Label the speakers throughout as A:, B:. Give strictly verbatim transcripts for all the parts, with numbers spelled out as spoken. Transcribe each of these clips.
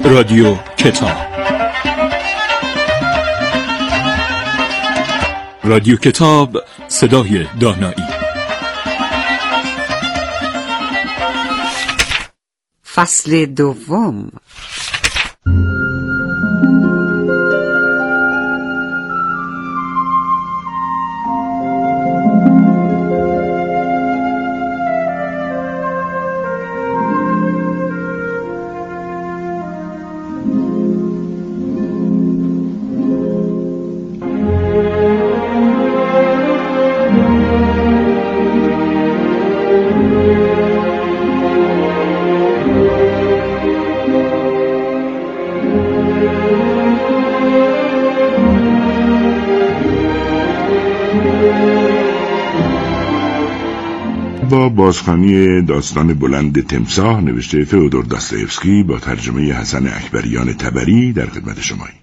A: رادیو کتاب. رادیو کتاب، صدای دانایی.
B: فصل دوم.
C: با بازخوانی داستان بلند تمساح نوشته فئودور داستایوفسکی با ترجمه حسن اکبریان تبری در خدمت شماییم.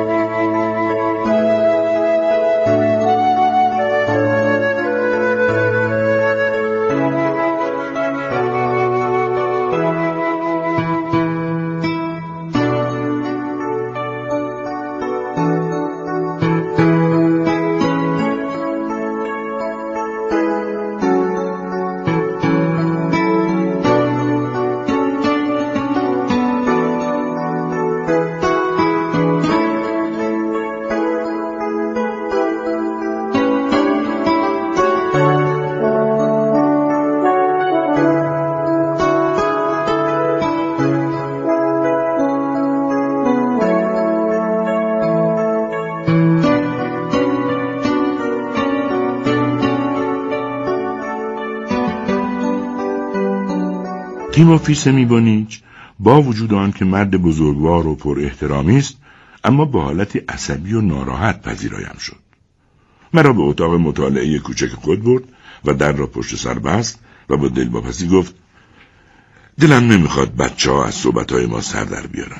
C: تیموفی سمیبونیچ با وجود آن که مرد بزرگوار و پر احترامی است، اما با حالتی عصبی و ناراحت پذیرایم شد. مرا به اتاق مطالعه کوچک خود برد و در را پشت سر بست و با دلواپسی گفت: دلم نمیخواد بچه ها از صحبتهای ما سر در بیارن.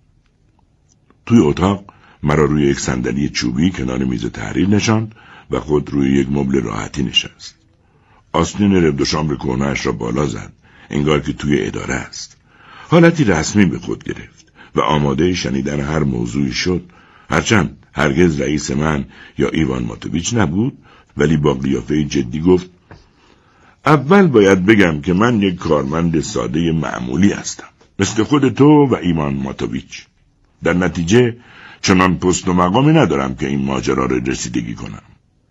C: توی اتاق مرا روی یک صندلی چوبی کنار میز تحریر نشاند و خود روی یک مبل راحتی نشست. آستین رب دو شامبر کهنه‌اش را بالا زد، انگار که توی اداره است. حالتی رسمی به خود گرفت و آماده شنیدن هر موضوعی شد، هرچند هرگز رئیس من یا ایوان ماتوویچ نبود، ولی با قیافه جدی گفت: اول باید بگم که من یک کارمند ساده معمولی هستم، مثل خود تو و ایوان ماتوویچ. در نتیجه چنان پست و مقامی ندارم که این ماجرا را رسیدگی کنم.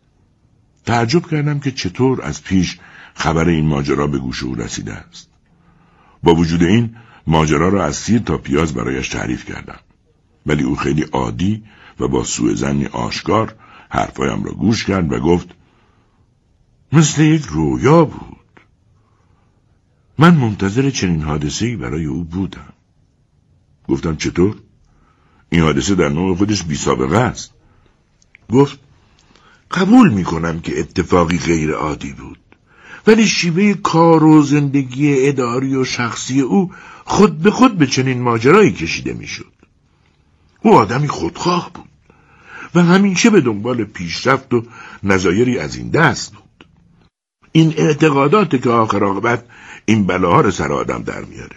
C: تعجب کردم که چطور از پیش خبر این ماجرا به گوش او رسیده است. با وجود این ماجرا را از سیر تا پیاز برایش تعریف کردم، ولی او خیلی عادی و با سوء ظنی آشکار حرفایم را گوش کرد و گفت: مثل یک رویا بود. من منتظر چنین حادثه‌ای برای او بودم. گفتم: چطور؟ این حادثه در نوع خودش بی سابقه است. گفت: قبول میکنم که اتفاقی غیر عادی بود، ولی شیوه کار و زندگی اداری و شخصی او خود به خود به چنین ماجرایی کشیده میشد. او آدمی خودخواه بود و همیشه به دنبال پیشرفت و نظایری از این دست بود. این اعتقادات که آخر عاقبت این بلاها رو سر آدم در میاره.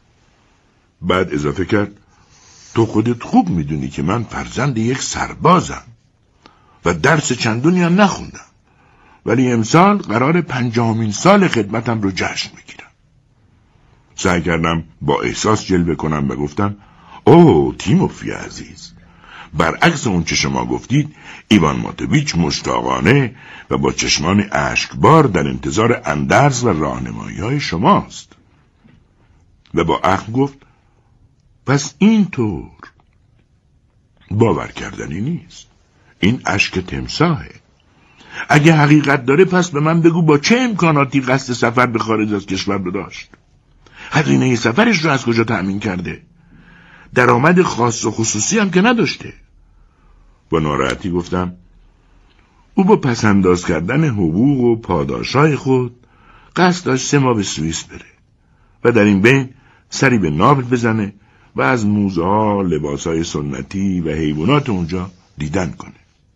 C: بعد اضافه کرد: تو خودت خوب میدونی که من فرزند یک سربازم و درس چندونی هم نخوندم، ولی امسال قرار پنجاهمین سال خدمتم رو جشن بگیرم. سعی کردم با احساس جلوه کنم و گفتم: اوه تیموفی عزیز، برعکس اون که شما گفتید، ایوان ماتوویچ مشتاقانه و با چشمان اشکبار در انتظار اندرز و راهنمایی های شماست. و با اخم گفت: پس اینطور. باور کردنی نیست. این اشک تمساحه. اگه حقیقت داره پس به من بگو با چه امکاناتی قصد سفر به خارج از کشور رو داشت؟ هزینه سفرش رو از کجا تأمین کرده؟ درآمد خاص و خصوصی هم که نداشته. با ناراحتی گفتم: او با پسنداز کردن حقوق و پاداشای خود قصد داشت سه ماه به سوئیس بره و در این بین سری به ناپل بزنه و از موزه ها، لباس های سنتی و حیوانات اونجا دیدن کنه.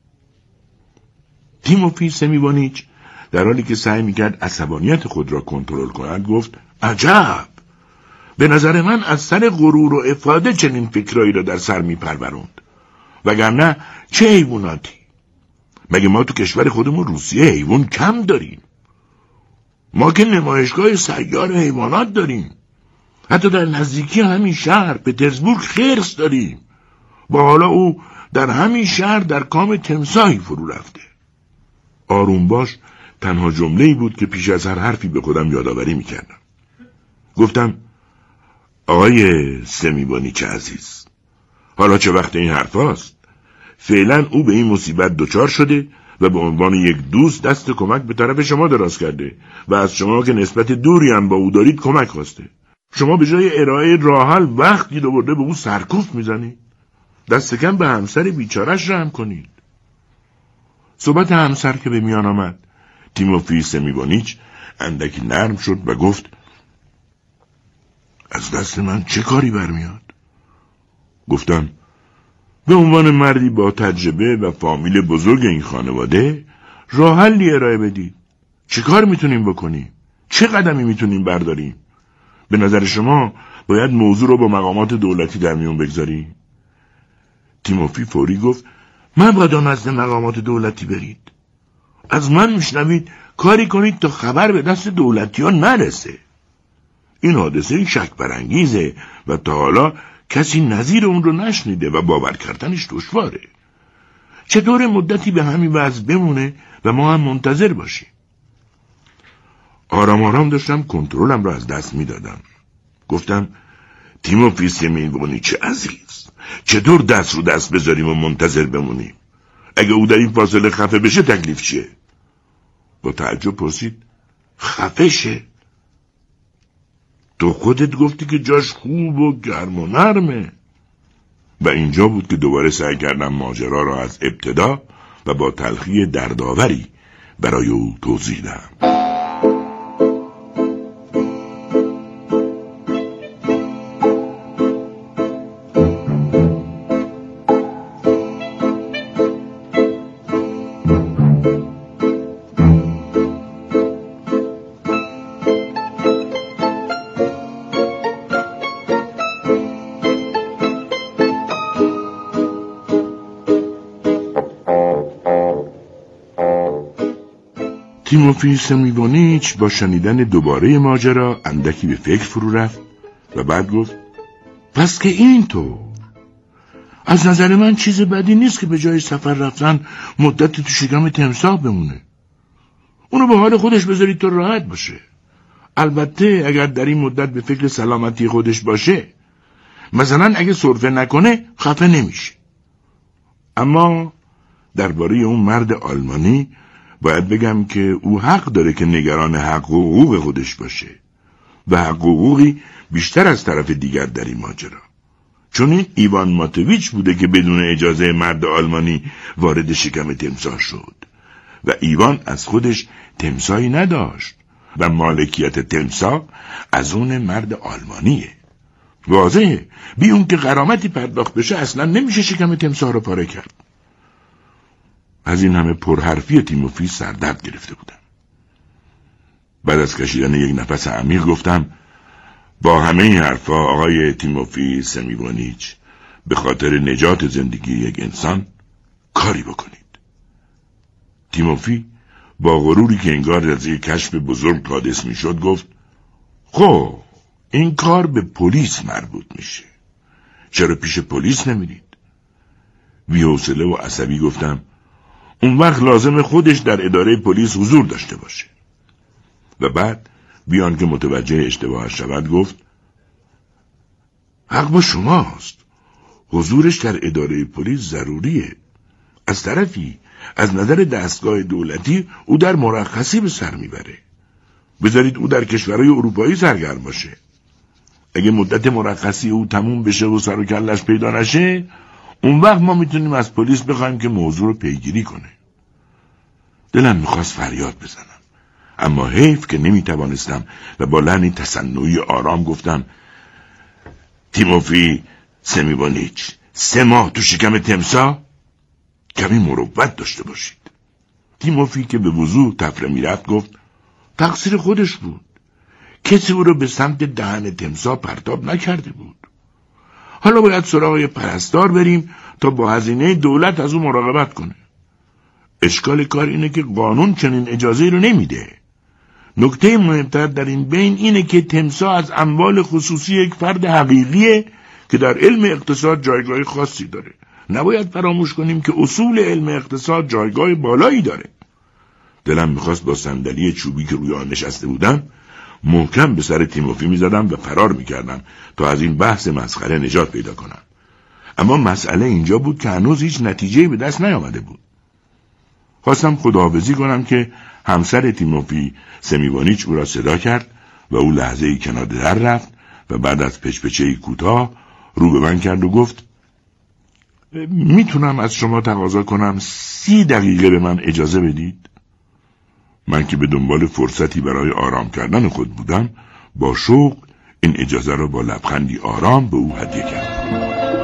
C: تیموفی سمیبونیچ در حالی که سعی میکرد عصبانیت خود را کنترل کند گفت: عجب! به نظر من از سر غرور و افاده چنین فکرایی را در سر می پروروند. وگرنه چه حیواناتی؟ مگه ما تو کشور خودمون روسیه حیوان کم داریم؟ ما که نمایشگاه سیار حیوانات داریم. حتی در نزدیکی همین شهر پترزبورگ خرس داریم. با حالا او در همین شهر در کام تمساحی فرو رفته. آروم باش تنها جمله‌ای بود که پیش از هر حرفی به خودم یادآوری می‌کردم. گفتم آقای سمیبانیچ عزیز، حالا چه وقت این حرف هاست؟ فعلا او به این مصیبت دچار شده و به عنوان یک دوست دست کمک به طرف شما دراز کرده و از شما که نسبت دوری هم با او دارید کمک خواسته. شما به جای ارائه راه حل وقتی رو برده به او سرکوف میزنید. دست کم به همسر بیچارش رحم کنید. صحبت همسر که به میان آمد، تیموفی سمیبانیچ اندکی نرم شد و گفت از دست من چه کاری برمیاد؟ گفتم به عنوان مردی با تجربه و فامیل بزرگ این خانواده راه حلی ارائه بدید. چه کار میتونیم بکنیم؟ چه قدمی میتونیم برداریم؟ به نظر شما باید موضوع رو با مقامات دولتی در میون بگذاریم؟ تیموفی فوری گفت مبادا نزد مقامات دولتی برید. از من میشنوید کاری کنید تا خبر به دست دولتی ها نرسه. این حادثه شک برانگیزه و تا حالا کسی نظیر اون رو نشنیده و باور کردنش دشواره. چطور مدتی به همین وضع بمونه و ما هم منتظر باشیم؟ آرام آرام داشتم کنترلم رو از دست میدادم. گفتم تیموفی سمیبانیچ عزیز، چطور دست رو دست بذاریم و منتظر بمونیم؟ اگه او در این فاصله خفه بشه تکلیف چیه؟ با تعجب پرسید خفه شه؟ تو خودت گفتی که جاش خوب و گرم و نرمه. و اینجا بود که دوباره سعی کردم ماجرا را از ابتدا و با تلخی دردآوری برای او توضیح دهم. تیموفی سمیبانیچ با شنیدن دوباره ماجرا اندکی به فکر فرو رفت و بعد گفت پس که اینطور، از نظر من چیز بدی نیست که به جای سفر رفتن مدتی تو شکم تمساح بمونه. اونو به حال خودش بذارید تا راحت باشه. البته اگر در این مدت به فکر سلامتی خودش باشه، مثلا اگه سرفه نکنه خفه نمیشه. اما درباره اون مرد آلمانی باید بگم که او حق داره که نگران حق و حقوق خودش باشه و حق و حقوقی بیشتر از طرف دیگر در این ماجرا. چون این ایوان ماتویچ بوده که بدون اجازه مرد آلمانی وارد شکم تمساح شد و ایوان از خودش تمساحی نداشت و مالکیت تمساح از اون مرد آلمانیه. واضحه بی اون که غرامتی پرداخت بشه اصلا نمیشه شکم تمساح رو پاره کرد. از این همه پرحرفی تیموفی سردرد گرفته بودم. بعد از کشیدن یک نفس عمیق گفتم با همه این حرفا آقای تیموفی سمیبانیچ به خاطر نجات زندگی یک انسان کاری بکنید. تیموفی با غروری که انگار از یک کشف بزرگ حادث میشد گفت خب این کار به پلیس مربوط میشه. چرا پیش پلیس نمیرید؟ بی‌حوصله و عصبی گفتم اون وقت لازم خودش در اداره پلیس حضور داشته باشه. و بعد بیان که متوجه اشتباهش شود گفت حق با شماست. حضورش در اداره پلیس ضروریه. از طرفی از نظر دستگاه دولتی او در مرخصی به سر میبره. بذارید او در کشورهای اروپایی سرگرم باشه. اگه مدت مرخصی او تموم بشه و سر و کلش پیدا نشه، اون وقت ما میتونیم از پلیس بخوایم که موضوع رو پیگیری کنه. دلم میخواست فریاد بزنم، اما حیف که نمیتوانستم و با لحنی تصنعی آرام گفتم تیموفی سمیبانیچ، سه ماه تو شکم تمساح؟ کمی مروت داشته باشید. تیموفی که به وضوح تفره میرفت گفت تقصیر خودش بود. کسی او را به سمت دهن تمساح پرتاب نکرده بود. حالا باید سراغ یه پرستار بریم تا با هزینه دولت از او مراقبت کنه. اشکال کار اینه که قانون چنین اجازه رو نمیده. نکته مهمتر در این بین اینه که تمساح از اموال خصوصی یک فرد حقیقیه که در علم اقتصاد جایگاه خاصی داره. نباید فراموش کنیم که اصول علم اقتصاد جایگاه بالایی داره. دلم میخواست با صندلی چوبی که روی آن نشسته بودم محکم به سر تیموفی میزدم و فرار میکردم تا از این بحث مسخره نجات پیدا کنم. اما مسئله اینجا بود که هنوز هیچ نتیجه‌ای به دست نیامده بود. خواستم خداحافظی کنم که همسر تیموفی سمیوانیچ او را صدا کرد و او لحظه‌ای کنار در رفت و بعد از پچ‌پچه‌ای کوتاه رو به من کرد و گفت میتونم از شما تقاضا کنم سی دقیقه به من اجازه بدید؟ من که به دنبال فرصتی برای آرام کردن خود بودم با شوق این اجازه را با لبخندی آرام به او هدیه کردم.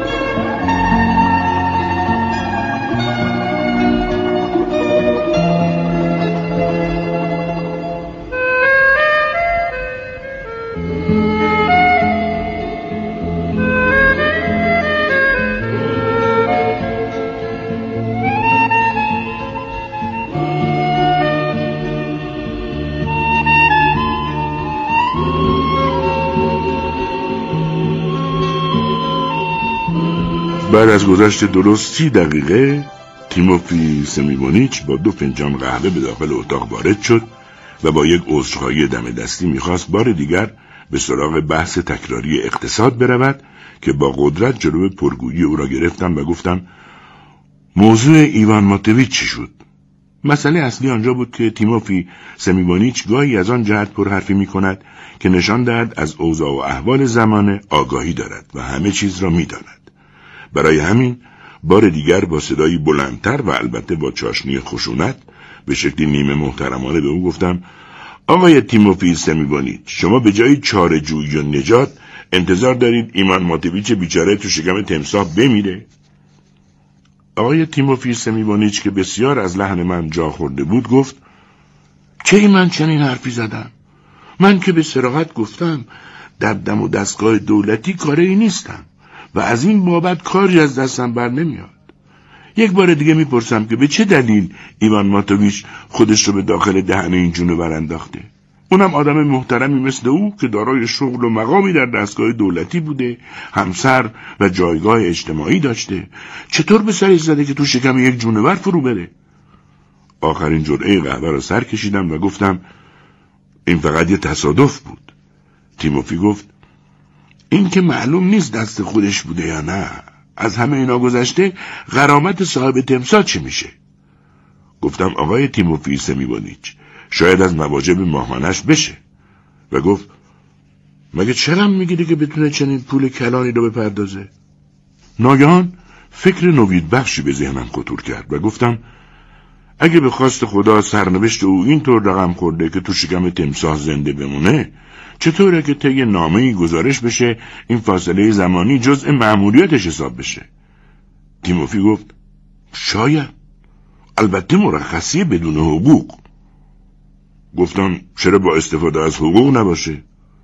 C: بعد از گذشت درست سی دقیقه تیموفی سمیوانیچ با دو فنجان قهوه به داخل اتاق وارد شد و با یک عذرخواهی دم دستی میخواست بار دیگر به سراغ بحث تکراری اقتصاد برود که با قدرت جلو پرگویی او را گرفتم و گفتم موضوع ایوان ماتویچ چی شد؟ مسئله اصلی آنجا بود که تیموفی سمیوانیچ گاهی از آن جهت پرحرفی میکند که نشان دهد از اوضاع و احوال زمانه آگاهی دارد و همه چیز را میداند. برای همین بار دیگر با صدایی بلندتر و البته با چاشنی خشونت به شکلی نیمه محترمانه به او گفتم آقای تیموفی سمیوانیچ، شما به جای چاره‌جویی و نجات انتظار دارید ایوان ماتویچ بیچاره تو شکم تمساح بمیره؟ آقای تیموفی سمیوانیچ که بسیار از لحن من جا خورده بود گفت کی من چنین حرفی زدم؟ من که به صراحت گفتم در دم و دستگاه دولتی کاری نیستم و از این بابت کاری از دستم بر نمیاد. یک بار دیگه میپرسم که به چه دلیل ایوان ماتویچ خودش رو به داخل دهن این جونور انداخته؟ اونم آدم محترمی مثل او که دارای شغل و مقامی در دستگاه دولتی بوده، همسر و جایگاه اجتماعی داشته. چطور به سرش زده که تو شکم یک جونور فرو بره؟ آخرین جرعه قهوه رو سر کشیدم و گفتم این فقط یه تصادف بود. تیموفی گفت این که معلوم نیست دست خودش بوده یا نه. از همه اینا گذشته غرامت صاحب تمساح چی میشه؟ گفتم آقای تیموفی سمیوانیچ شاید از مواجب ماهانش بشه. و گفت مگه چرا میگیده که بتونه چنین پول کلانی رو بپردازه؟ ناگهان فکر نوید بخشی به ذهنم خطور کرد و گفتم اگه به خواست خدا سرنوشت او اینطور رقم خورده که تو شکم تمساح زنده بمونه، چطوره که طی نامه‌ای گزارش بشه این فاصله زمانی جزء مأموریتش حساب بشه؟ تیموفی گفت شاید، البته مرخصی بدون حقوق. گفتم چرا با استفاده از حقوق نباشه؟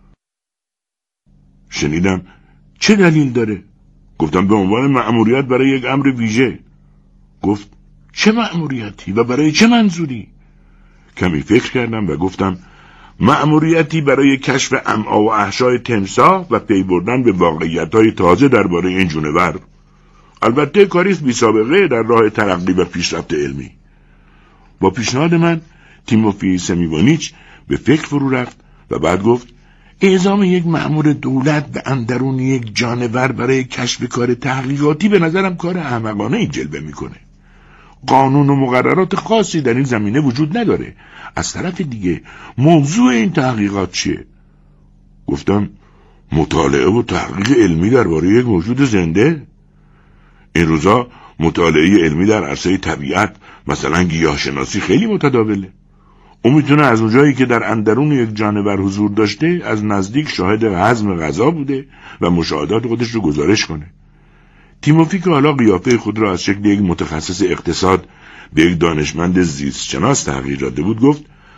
C: شنیدم چه دلیل داره؟ گفتم به عنوان مأموریت برای یک امر ویژه. گفت چه مأموریتی و برای چه منظوری؟ کمی فکر کردم و گفتم مأموریتی برای کشف امعا و احشای تمساح و پی بردن به واقعیت‌های تازه درباره این جونور. البته کاریست بی سابقه در راه ترقی و پیشرفت علمی. با پیشنهاد من تیموفی سمیوانیچ به فکر فرو رفت و بعد گفت اعزام یک مأمور دولت به اندرون یک جانور برای کشف کار تحقیقاتی به نظرم کار احمقانه‌ای جلوه میکنه. قانون و مقررات خاصی در این زمینه وجود نداره. از طرف دیگه موضوع این تحقیقات چیه؟ گفتم مطالعه و تحقیق علمی درباره یک موجود زنده. این روزا مطالعه علمی در عرصه طبیعت مثلا گیاهشناسی خیلی متداوله. او میتونه از اونجایی که در اندرون یک جانور حضور داشته از نزدیک شاهد هضم غذا بوده و مشاهدات خودش رو گزارش کنه. تیموفی که حالا قیافه خود را از شکل یک متخصص اقتصاد به یک دانشمند زیست شناس تغییر داده بود گفت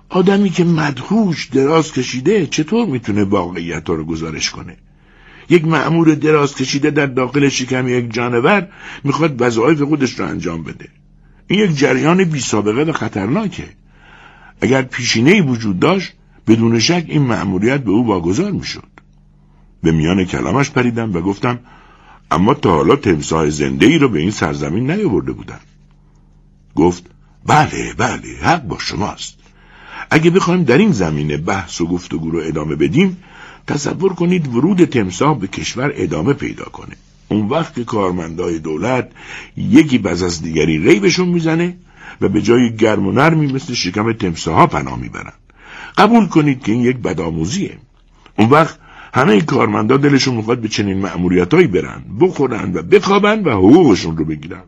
C: آدمی که مدهوش دراز کشیده چطور میتونه واقعیت رو گزارش کنه؟ یک مأمور دراز کشیده در داخل شکم یک جانور میخواد وظایف خودش رو انجام بده. این یک جریان بی سابقه و خطرناکه. اگر پیشینه‌ای وجود داشت بدون شک این مأموریت به او واگذار میشد. به میان کلامش پریدم و گفتم اما تا حالا تمساح زنده‌ای رو به این سرزمین نیاورده بودن. گفت بله بله حق با شماست. اگه بخوایم در این زمینه بحث و گفتگو رو ادامه بدیم، تصور کنید ورود تمساح به کشور ادامه پیدا کنه. اون وقت که کارمندای دولت یکی بعد از دیگری ریبشون میزنه و به جای گرم و نرمی مثل شکم تمساح‌ها پناه میبرن. قبول کنید که این یک بدآموزیه. اون وقت همه کارمندا دلشون میخواد به چنین مأموریتایی برن، بخورن و بخوابن و حقوقشون رو بگیرن.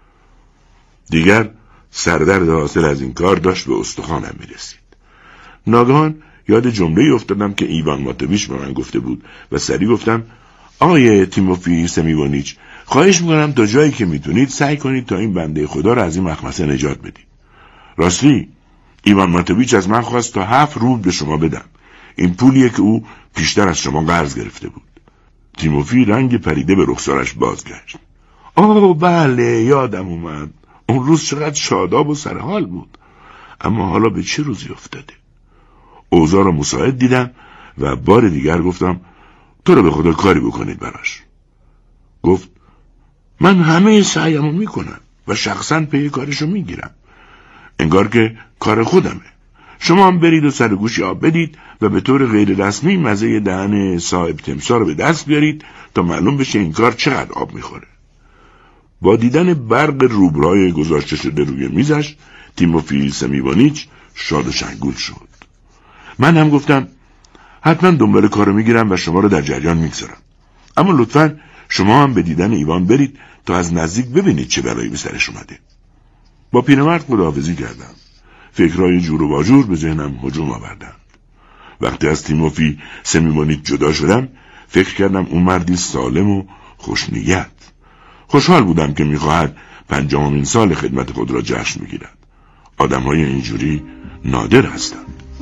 C: دیگر سردرد حاصل از این کار داشت به استخوانم میرسید. ناگهان یاد جمله‌ای افتادم که ایوان ماتویچ به من گفته بود و سریع گفتم آقای تیموفی سمیونیچ، خواهش میکنم تا جایی که میتونید سعی کنید تا این بنده خدا رو از این مخمسه نجات بدید. راستی ایوان ماتویچ از من خواست تا هفت روبل به شما بدم. این پولیه که او پیشتر از شما قرض گرفته بود. تیموفی رنگ پریده به رخسارش بازگشت. آه بله یادم اومد. اون روز چقدر شاداب و سرحال بود. اما حالا به چه روزی افتاده؟ اوضاع را مساعد دیدم و بار دیگر گفتم تو رو به خدا کاری بکنید براش. گفت من همه سعیمو میکنم و شخصا پی کارشو میگیرم. انگار که کار خودمه. شما هم برید و سر گوشی آب بدید و به طور غیر رسمی مزه دهن صاحب تمساح رو به دست بیارید تا معلوم بشه این کار چقدر آب میخوره. با دیدن برق روبرای گذاشته شده روی میزش تیموفی سمیونیچ شاد و شنگول شد. من هم گفتم حتما دنبال کارو میگیرم و شما رو در جریان میگذارم. اما لطفاً شما هم به دیدن ایوان برید تا از نزدیک ببینید چه بلایی به سرش اومده. با پیرمرد خداحافظی کردم. فکرهای جور و واجور به ذهنم هجوم آوردند. وقتی از تیموفی سمیونیچ جدا شدم فکر کردم اون مردی سالم و خوشنیت. خوشحال بودم که میخواهد پنجمین سال خدمت خود را جشن میگیرد. آدمهای اینجوری نادر هستند.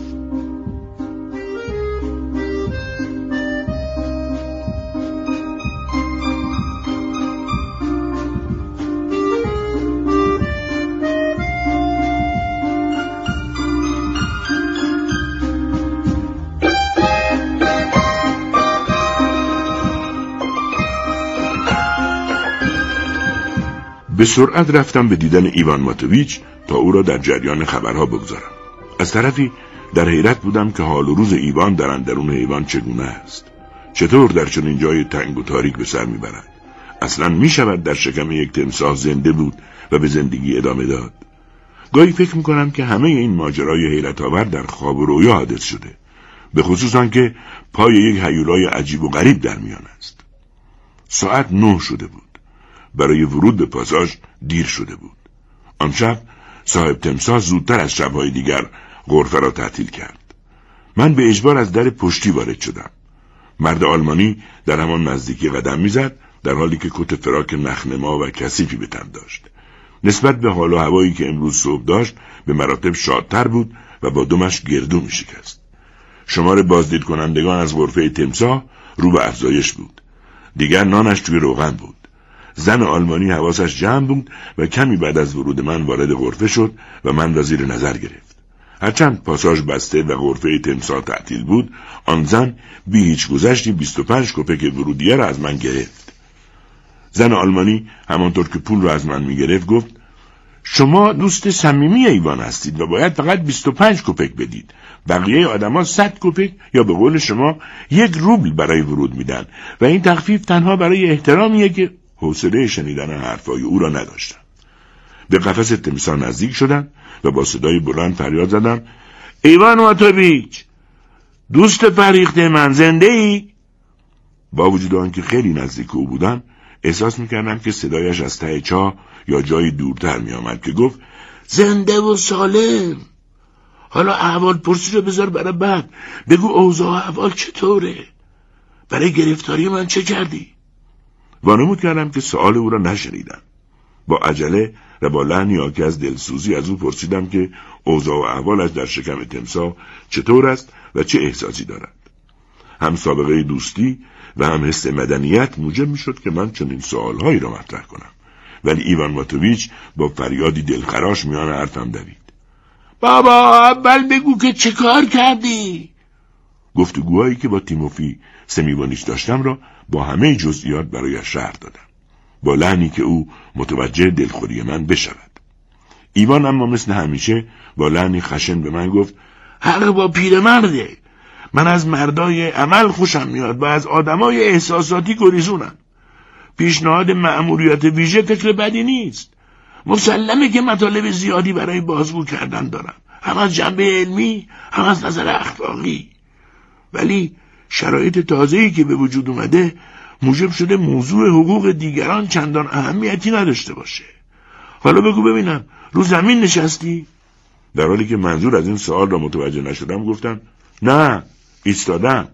C: به سرعت رفتم به دیدن ایوان ماتویچ تا او را در جریان خبرها بگذارم. از طرفی در حیرت بودم که حال و روز ایوان در اندرون ایوان چگونه است. چطور در چنین جای تنگ و تاریک به سر میبرد؟ اصلا میشود در شکم یک تمساح زنده بود و به زندگی ادامه داد؟ گاهی فکر میکنم که همه این ماجرای حیرت آور در خواب و رویا حادث شده، به خصوص آنکه پای یک هیولای عجیب و غریب در میان است. ساعت نه شده بود. برای ورود به پاساژ دیر شده بود. آن شب صاحب تمساح زودتر از شب‌های دیگر غرفه را تعطیل کرد. من به اجبار از در پشتی وارد شدم. مرد آلمانی در همان نزدیکی قدم می‌زد، در حالی که کت فراک نخنما و کثیفی به تن داشت. نسبت به حال و هوایی که امروز صبح داشت به مراتب شادتر بود و با دمش گردو می‌شکست. شمار بازدید کنندگان از غرفه تمساح رو به افزایش بود. دیگر نانش توی روغن بود. زن آلمانی حواسش جمع بود و کمی بعد از ورود من وارد غرفه شد و من را زیر نظر گرفت. هرچند پاساژ بسته و غرفه تمساح تعطیل بود، آن زن بی هیچ گذشتی بیست و پنج کپک ورودیه را از من گرفت. زن آلمانی همانطور که پول را از من می گرفت گفت شما دوست صمیمی ایوان هستید و باید فقط بیست و پنج کپک بدید. بقیه آدما صد کپک یا به قول شما یک روبل برای ورود میدن و این تخفیف تنها برای احترامیه که حوصله شنیدن حرفای او را نداشتم. به قفس تمساح نزدیک شدم و با صدای بلند فریاد زدم ایوان ماتویچ، دوست فریخته من، زنده ای؟ با وجود آنکه خیلی نزدیک او بودم احساس میکردم که صدایش از ته چاه یا جایی دورتر میآمد که گفت زنده و سالم. حالا احوال پرسی رو بذار برای بعد. بگو اوضاع احوال چطوره؟ برای گرفتاری من چه کردی؟ وانمود کردم که سؤال او را نشنیدم. با عجله و با لحنی آکی از دلسوزی از او پرسیدم که اوضاع و احوالش در شکم تمساح چطور است و چه احساسی دارد. هم سابقه دوستی و هم حس مدنیت موجب می شد که من چنین سوالهایی را مطرح کنم، ولی ایوان ماتوویچ با فریادی دلخراش میان حرفم دوید. بابا اول بگو که چه کار کردی؟ گفتگوهایی که با تیموفی سمیبونیچ داشتم را با همه جزئیات برایش شرح دادم، با لحنی که او متوجه دلخوری من بشود. ایوان اما مثل همیشه با لحنی خشن به من گفت حق با پیرمرده. من از مردای عمل خوشم میاد و از آدمای احساساتی گریزونم. پیشنهاد مأموریت ویژه فکر بدی نیست. مسلمه که مطالب زیادی برای بازگو کردن دارم، هم از جنبه علمی هم از نظر اخلاقی، ولی شرایط تازه‌ای که به وجود اومده موجب شده موضوع حقوق دیگران چندان اهمیتی نداشته باشه. حالا بگو ببینم، رو زمین نشستی؟ در حالی که منظور از این سوال را متوجه نشدم گفتم نه، ایستادم.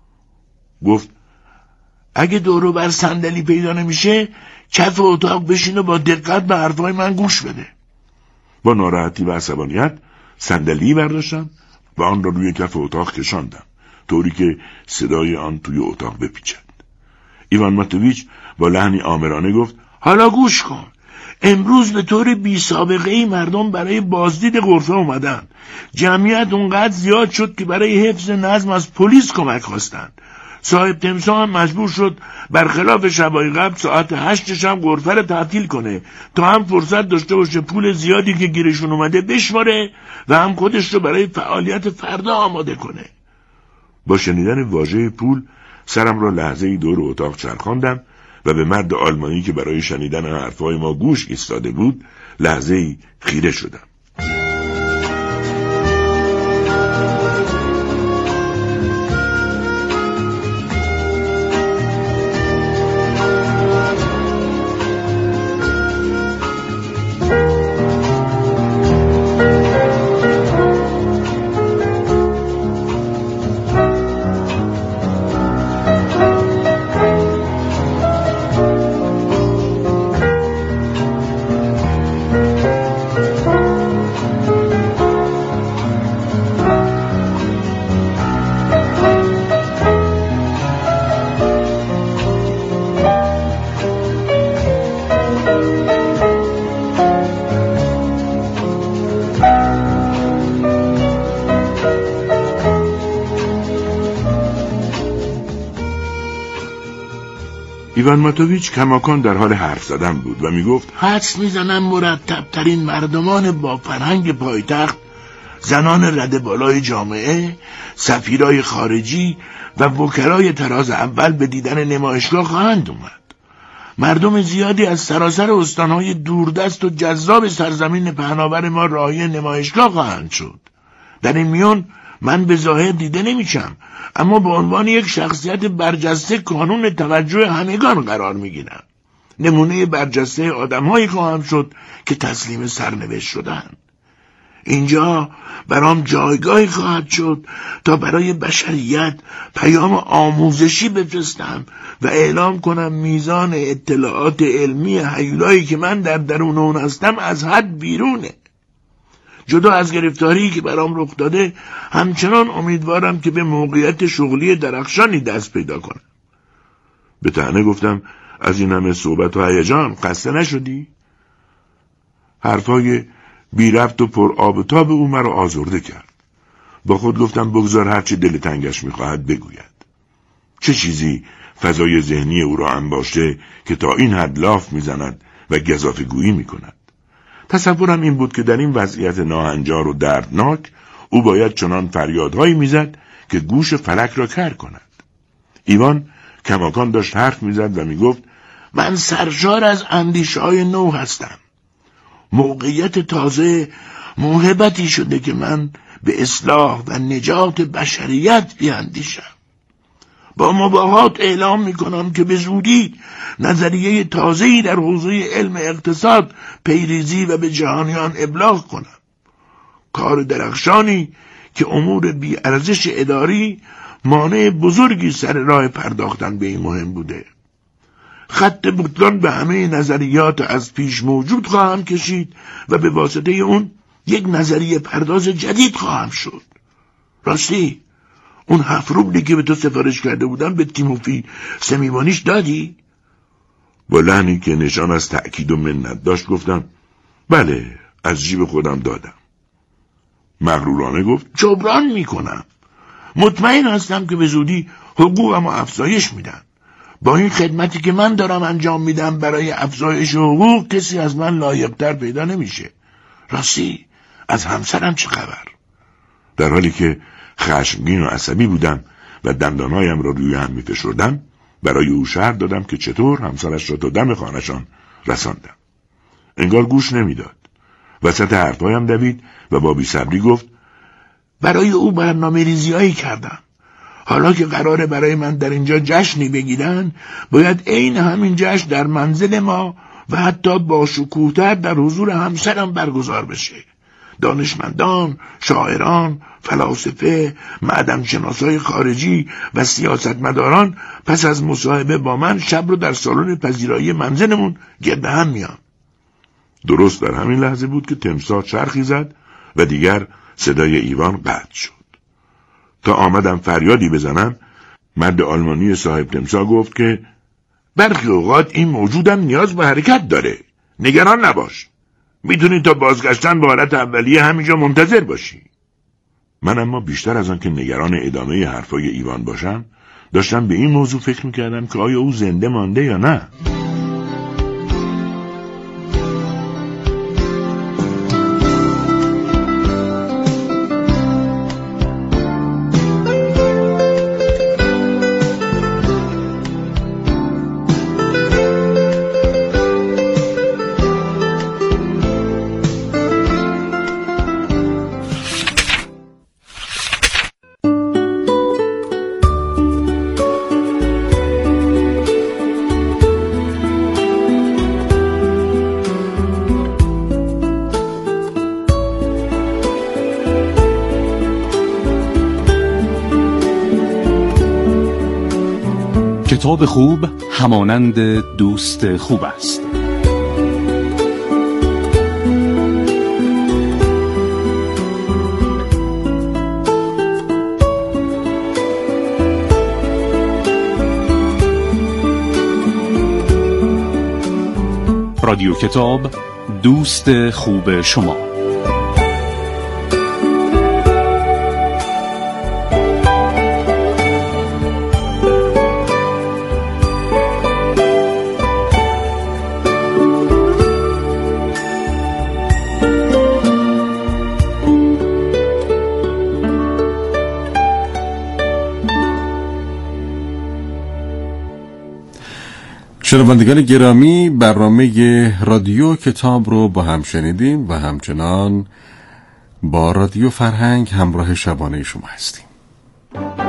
C: گفت اگه دورو بر صندلی پیدا نمیشه کف اتاق بشین و با دقت به حرفای من گوش بده. با ناراحتی و عصبانیت صندلی برداشتم و آن را روی کف اتاق کشاندم طوری که صدای آن توی اتاق بپیچد. ایوان ماتوویچ با لحنی آمرانه گفت حالا گوش کن. امروز به طور بی سابقه ای مردم برای بازدید غرفه اومدن. جمعیت اونقدر زیاد شد که برای حفظ نظم از پلیس کمک خواستن. صاحب تمساح هم مجبور شد برخلاف شبای قبل ساعت هشت شب غرفه رو تعطیل کنه تا هم فرصت داشته باشه پول زیادی که گیرشون اومده بشماره و هم خودش رو برای فعالیت فردا آماده کنه. با شنیدن واژه پول سرم را لحظه‌ای دور اتاق چرخاندم و به مرد آلمانی که برای شنیدن حرفهای ما گوش ایستاده بود لحظه‌ای خیره شدم. ایوان ماتوویچ کماکان در حال حرف زدن بود و می گفت حدس می زنم مرتب ترین مردمان با فرهنگ پایتخت، زنان رده بالای جامعه، سفیرای خارجی و وکلای تراز اول به دیدن نمایشگاه خواهند اومد. مردم زیادی از سراسر استانهای دوردست و جذاب سرزمین پهناور ما راهی نمایشگاه خواهند شد. در این میان من به ظاهر دیده نمیشم، اما به عنوان یک شخصیت برجسته کانون توجه همگان قرار میگیرم. نمونه برجسته آدم‌هایی خواهم شد که تسلیم سرنوشت شدند. اینجا برام جایگاهی خواهد شد تا برای بشریت پیام آموزشی بفرستم و اعلام کنم میزان اطلاعات علمی هیولایی که من در درون اون هستم از حد بیرونه. جدا از گرفتاری که برام رخ داده، همچنان امیدوارم که به موقعیت شغلی درخشانی دست پیدا کنم. به طعنه گفتم از این همه صحبت و هیجان خسته نشدی؟ حرفای بی ربط و پر آب و تاب او مرا آزرده کرد. با خود گفتم بگذار هرچی دل تنگش میخواهد بگوید. چه چیزی فضای ذهنی او را انباشته که تا این حد لاف میزند و گزافه گویی میکند. تصورم این بود که در این وضعیت ناهنجار و دردناک او باید چنان فریادهایی میزد که گوش فلک را کر کند. ایوان کماکان داشت حرف میزد و میگفت من سرشار از اندیشه‌های نو هستم. موقعیت تازه موهبتی شده که من به اصلاح و نجات بشریت بیاندیشم. با مباهات اعلام میکنم که به زودی نظریه تازه‌ای در حوزه علم اقتصاد پیریزی و به جهانیان ابلاغ کنم. کار درخشانی که امور بی ارزش اداری مانع بزرگی سر راه پرداختن به این مهم بوده. خط بطلان به همه نظریات از پیش موجود خواهم کشید و به واسطه اون یک نظریه پرداز جدید خواهم شد. راستی اون هفت روبلی که به تو سفارش کرده بودم به تیموفی سمیبانیش دادی؟ با لحنی که نشان از تأکید و منت داشت گفتم بله، از جیب خودم دادم. مغرورانه گفت جبران میکنم. مطمئن هستم که به زودی حقوقم افزایش میدن. با این خدمتی که من دارم انجام میدم برای افزایش حقوق کسی از من لایق‌تر پیدا نمیشه. راستی از همسرم چه خبر؟ در حالی که خشمگین و عصبی بودم و دندانهایم را روی هم میفشردم برای او شرح دادم که چطور همسرش را تا دم خانه‌شان رساندم. انگار گوش نمیداد. وسط حرفایم دوید و با بی‌صبری گفت برای او برنامه ریزیایی کردم. حالا که قراره برای من در اینجا جشنی بگیرن، باید عین همین جشن در منزل ما و حتی با شکوه‌تر در حضور همسرم برگزار بشه. دانشمندان، شاعران، فلاسفه، معدنشناسای خارجی و سیاستمداران پس از مصاحبه با من شب رو در سالن پذیرایی منزلمون گرد هم میان. درست در همین لحظه بود که تمساح چرخی زد و دیگر صدای ایوان قطع شد. تا آمدم فریادی بزنم، مرد آلمانی صاحب تمساح گفت که برخی اوقات این موجودم نیاز به حرکت داره. نگران نباش. میتونی تا بازگشتن به حالت اولیه همینجا منتظر باشی. من اما بیشتر از آن که نگران ادامه حرفای ایوان باشم، داشتم به این موضوع فکر میکردم که آیا او زنده مانده یا نه.
A: کتاب خوب همانند دوست خوب است. رادیو کتاب، دوست خوب شما.
D: شنوندگان گرامی، برنامه رادیو کتاب رو با هم شنیدیم و همچنان با رادیو فرهنگ همراه شبانه شما هستیم.